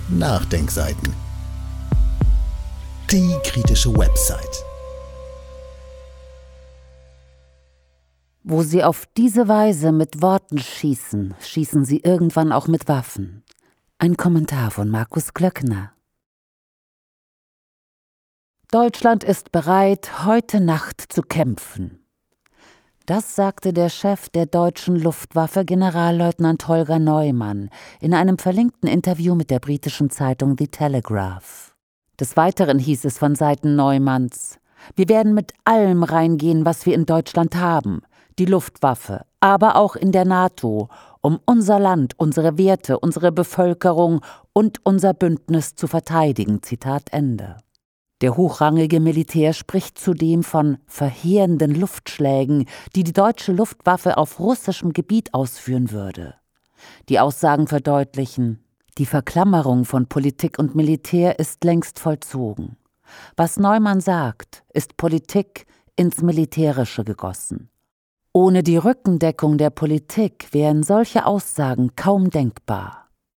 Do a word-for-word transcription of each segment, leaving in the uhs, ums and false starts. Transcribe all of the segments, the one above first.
Nachdenkseiten. Die kritische Website. Wo sie auf diese Weise mit Worten schießen, schießen sie irgendwann auch mit Waffen. Ein Kommentar von Markus Glöckner. Deutschland ist bereit, heute Nacht zu kämpfen. Das sagte der Chef der deutschen Luftwaffe, Generalleutnant Holger Neumann, in einem verlinkten Interview mit der britischen Zeitung The Telegraph. Des Weiteren hieß es von Seiten Neumanns: Wir werden mit allem reingehen, was wir in Deutschland haben, die Luftwaffe, aber auch in der NATO, um unser Land, unsere Werte, unsere Bevölkerung und unser Bündnis zu verteidigen. Zitat Ende. Der hochrangige Militär spricht zudem von verheerenden Luftschlägen, die die deutsche Luftwaffe auf russischem Gebiet ausführen würde. Die Aussagen verdeutlichen: Die Verklammerung von Politik und Militär ist längst vollzogen. Was Neumann sagt, ist Politik ins Militärische gegossen. Ohne die Rückendeckung der Politik wären solche Aussagen kaum denkbar.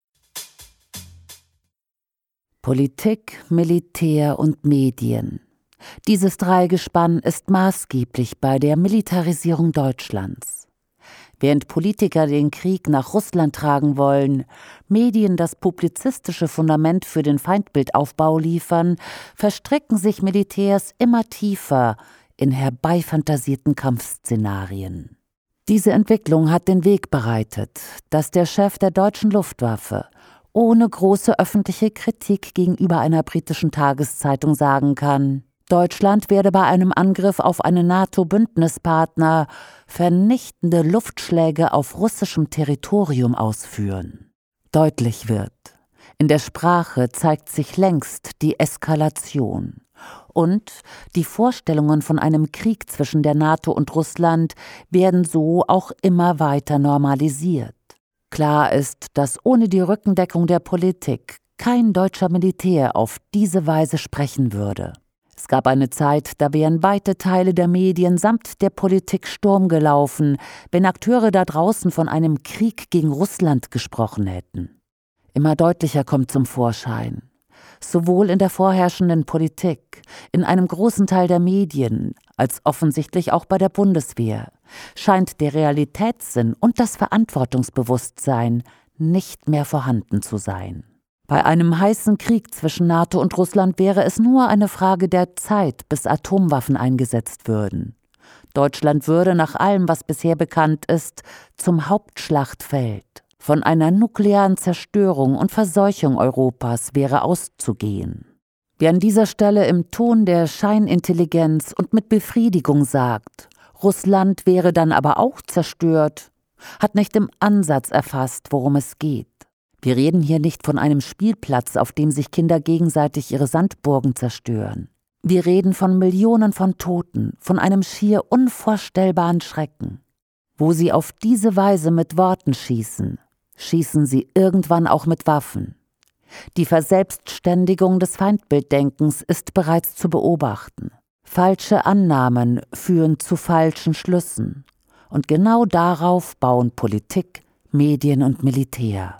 Politik, Militär und Medien. Dieses Dreigespann ist maßgeblich bei der Militarisierung Deutschlands. Während Politiker den Krieg nach Russland tragen wollen, Medien das publizistische Fundament für den Feindbildaufbau liefern, verstricken sich Militärs immer tiefer in herbeifantasierten Kampfszenarien. Diese Entwicklung hat den Weg bereitet, dass der Chef der deutschen Luftwaffe ohne große öffentliche Kritik gegenüber einer britischen Tageszeitung sagen kann: Deutschland werde bei einem Angriff auf einen NATO-Bündnispartner vernichtende Luftschläge auf russischem Territorium ausführen. Deutlich wird: In der Sprache zeigt sich längst die Eskalation. Und die Vorstellungen von einem Krieg zwischen der NATO und Russland werden so auch immer weiter normalisiert. Klar ist, dass ohne die Rückendeckung der Politik kein deutscher Militär auf diese Weise sprechen würde. Es gab eine Zeit, da wären weite Teile der Medien samt der Politik Sturm gelaufen, wenn Akteure da draußen von einem Krieg gegen Russland gesprochen hätten. Immer deutlicher kommt zum Vorschein: Sowohl in der vorherrschenden Politik, in einem großen Teil der Medien, als offensichtlich auch bei der Bundeswehr, scheint der Realitätssinn und das Verantwortungsbewusstsein nicht mehr vorhanden zu sein. Bei einem heißen Krieg zwischen NATO und Russland wäre es nur eine Frage der Zeit, bis Atomwaffen eingesetzt würden. Deutschland würde nach allem, was bisher bekannt ist, zum Hauptschlachtfeld. Von einer nuklearen Zerstörung und Verseuchung Europas wäre auszugehen. Wer an dieser Stelle im Ton der Scheinintelligenz und mit Befriedigung sagt, Russland wäre dann aber auch zerstört, hat nicht im Ansatz erfasst, worum es geht. Wir reden hier nicht von einem Spielplatz, auf dem sich Kinder gegenseitig ihre Sandburgen zerstören. Wir reden von Millionen von Toten, von einem schier unvorstellbaren Schrecken. Wo sie auf diese Weise mit Worten schießen, schießen sie irgendwann auch mit Waffen. Die Verselbstständigung des Feindbilddenkens ist bereits zu beobachten. Falsche Annahmen führen zu falschen Schlüssen. Und genau darauf bauen Politik, Medien und Militär.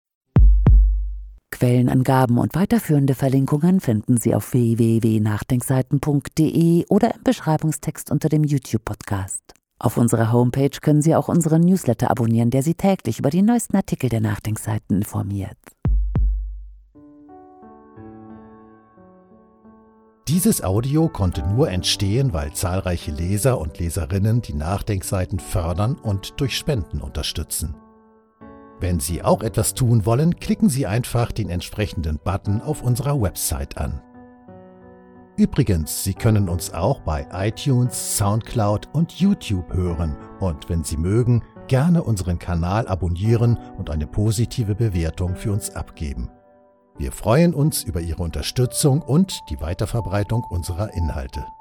Quellenangaben und weiterführende Verlinkungen finden Sie auf w w w punkt nachdenkseiten punkt d e oder im Beschreibungstext unter dem YouTube-Podcast. Auf unserer Homepage können Sie auch unseren Newsletter abonnieren, der Sie täglich über die neuesten Artikel der Nachdenkseiten informiert. Dieses Audio konnte nur entstehen, weil zahlreiche Leser und Leserinnen die Nachdenkseiten fördern und durch Spenden unterstützen. Wenn Sie auch etwas tun wollen, klicken Sie einfach den entsprechenden Button auf unserer Website an. Übrigens, Sie können uns auch bei iTunes, Soundcloud und YouTube hören und wenn Sie mögen, gerne unseren Kanal abonnieren und eine positive Bewertung für uns abgeben. Wir freuen uns über Ihre Unterstützung und die Weiterverbreitung unserer Inhalte.